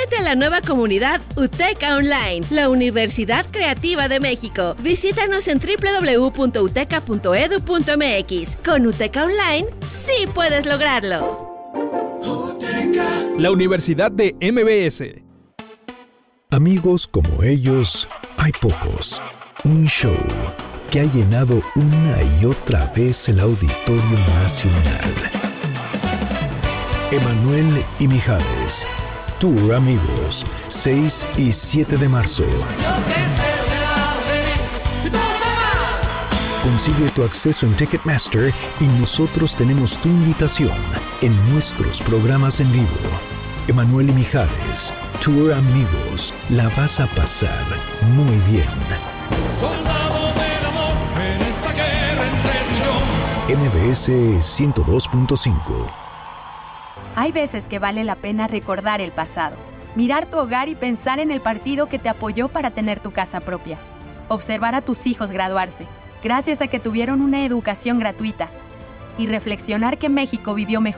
Únete a la nueva comunidad UTECA Online, la Universidad Creativa de México. Visítanos en www.uteca.edu.mx. Con UTECA Online, sí puedes lograrlo. La Universidad de MBS. Amigos como ellos, hay pocos. Un show que ha llenado una y otra vez el Auditorio Nacional. Emanuel y Mijares. Tour Amigos, 6 y 7 de marzo. Consigue tu acceso en Ticketmaster y nosotros tenemos tu invitación en nuestros programas en vivo. Emanuel y Mijares, Tour Amigos, la vas a pasar muy bien. Soldado del amor en esta guerra entre MBS 102.5. Hay veces que vale la pena recordar el pasado, mirar tu hogar y pensar en el partido que te apoyó para tener tu casa propia. Observar a tus hijos graduarse, gracias a que tuvieron una educación gratuita. Y reflexionar que México vivió mejor